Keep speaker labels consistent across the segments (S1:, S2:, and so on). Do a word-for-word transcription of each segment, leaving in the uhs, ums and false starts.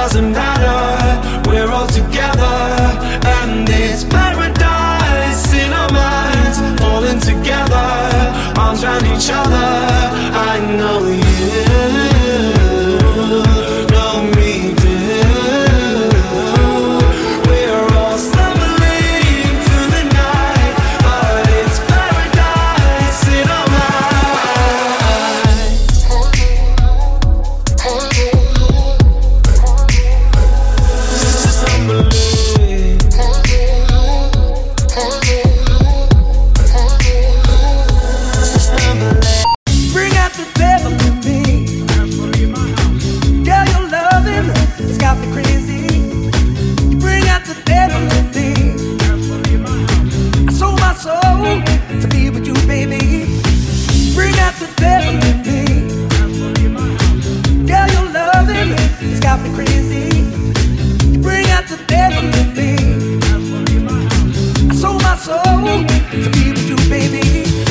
S1: doesn't matter, we're all together, and it's paradise in our minds, falling together, arms around each other. I know you know me too. We're all stumbling through the night, but it's paradise in our minds.
S2: Bring out the devil in me. Girl, your loving has got me crazy. You bring out the devil in me. I sold my soul to be with you, baby. Bring out the devil in me. Girl, your loving has got me crazy. You bring out the devil in me. I sold my soul to be with you, baby.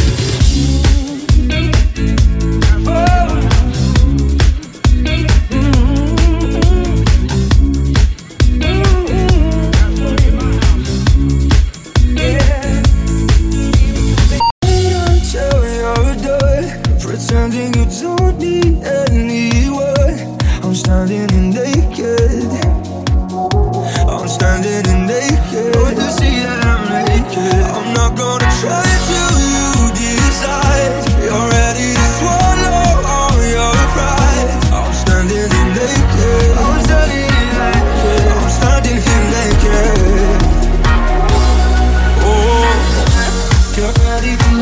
S3: Pretending you don't need anyone. I'm standing in naked. I'm standing in naked. Don't you see that I'm naked? I'm not gonna try till you decide you're ready to swallow all your pride. I'm standing in naked. I'm standing in naked. I'm standing in naked. Oh, get ready to.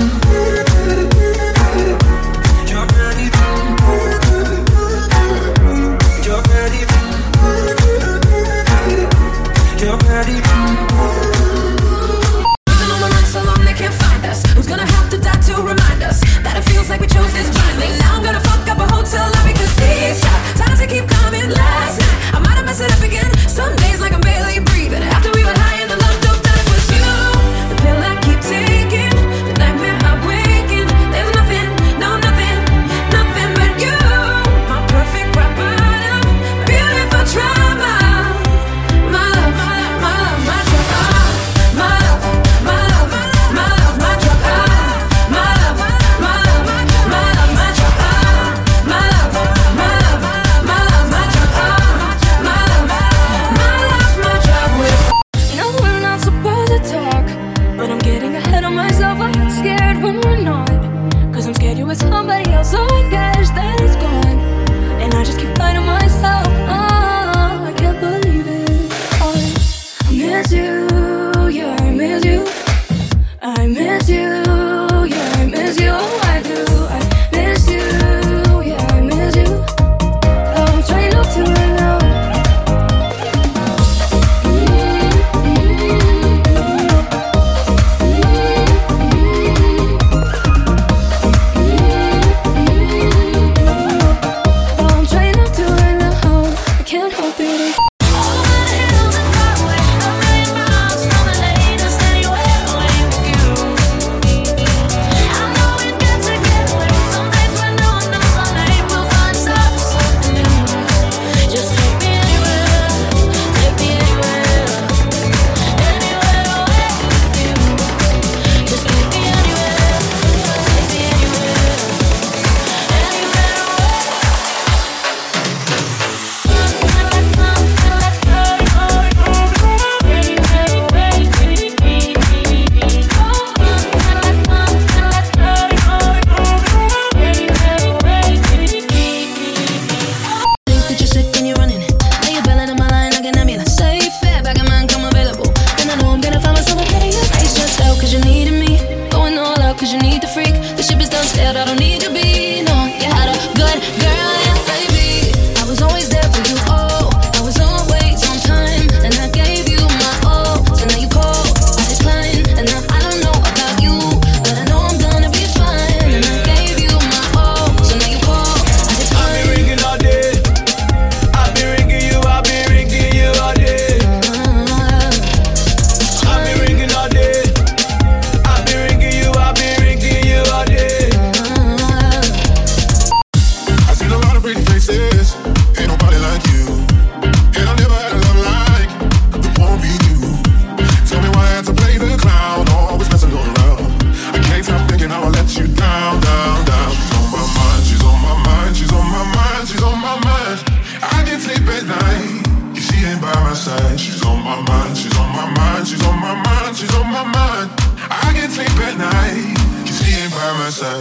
S4: Ain't nobody like you.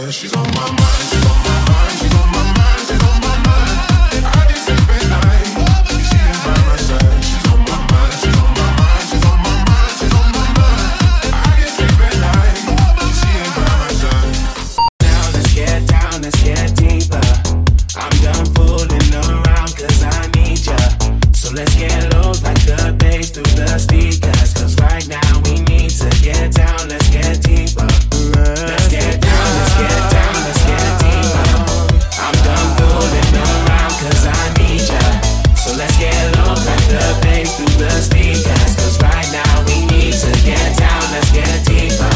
S4: side. She's on my mind, she's on my mind, she's on my mind, she's on my mind. I can't sleep at night. She is by my side. She's on my mind, she's on my mind, she's on my mind, she's on my mind. I can't sleep at night. She is by my side.
S1: Now let's get down, let's get deeper. I'm done fooling around 'cause I need ya. So let's get low like the bass through the speakers. 'Cause right now we need to get down, let's get deeper. Let's get down, let's get down, let's get deeper. I'm done fooling around 'cause I need ya. So let's get low like the bass through the speakers. 'Cause right now we need to get down, let's get deeper.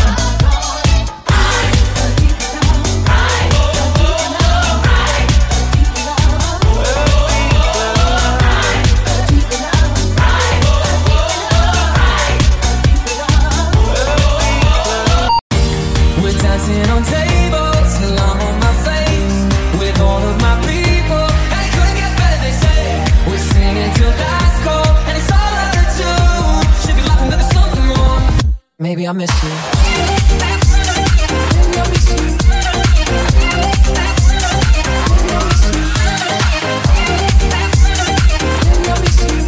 S2: Dancing on tables till I'm on my face with all of my people, and it couldn't get better, they say. We're singing till last call, and it's all I can do. Should be laughing, but there's something wrong. Maybe I miss you. Maybe I miss you. Maybe I miss you. Maybe I miss you.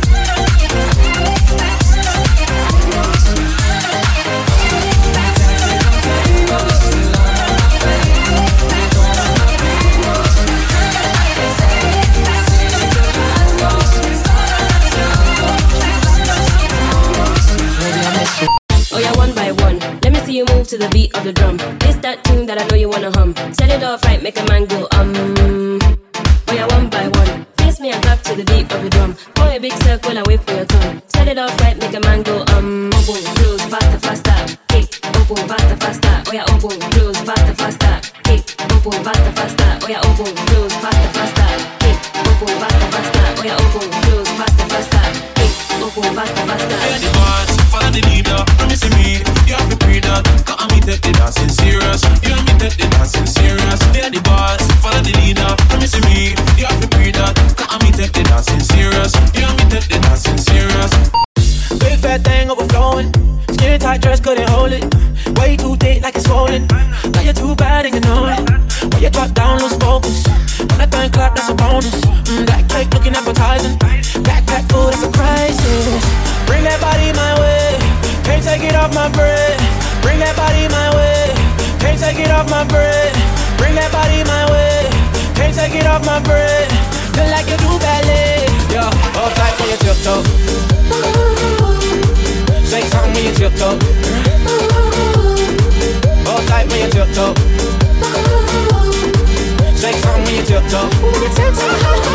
S2: Maybe I miss you.
S5: Oh yeah, one by one. Let me see you move to the beat of the drum. It's that tune that I know you wanna hum. Set it off right, make a man go um. Oh yeah, one by one. Face me and clap to the beat of the drum. Pour a big circle and wait for your turn. Set it off right, make a man go um. Open, close, faster, faster. Kick, open, faster, faster. Oh yeah, open, close, faster, faster. Kick, open, faster, faster. Oh yeah, open, close, faster, faster. Kick, open, faster, faster. Oh yeah, open, close, faster, faster. Kick, open, faster, faster.
S1: Hear the words, follow the leader. Promise me, you have to pre that. Cause me take the dancing serious. You and me take the dancing serious. Hear the boss, follow the leader. Promise me, you have to pre that. Cause me take the dancing serious. You and me take the dancing serious.
S6: Big fat thing overflowing. Skinny tight dress couldn't hold it. Way too thick like it's swollen. Now you're too bad and you know it. When you drop down, lose focus. When that thing clap, that's a bonus. Mm, that cake looking appetizing. Backpack full, that's a crisis. Bring that body my way. Can't take it off my bread. Bring that body my way. Can't take it off my bread. Bring that body my way. Can't take it off my bread. Feel like you do ballet. Yeah, all tight when you tiptoe. Shake something when you tiptoe. All tight when you tiptoe. Shake something when you tiptoe.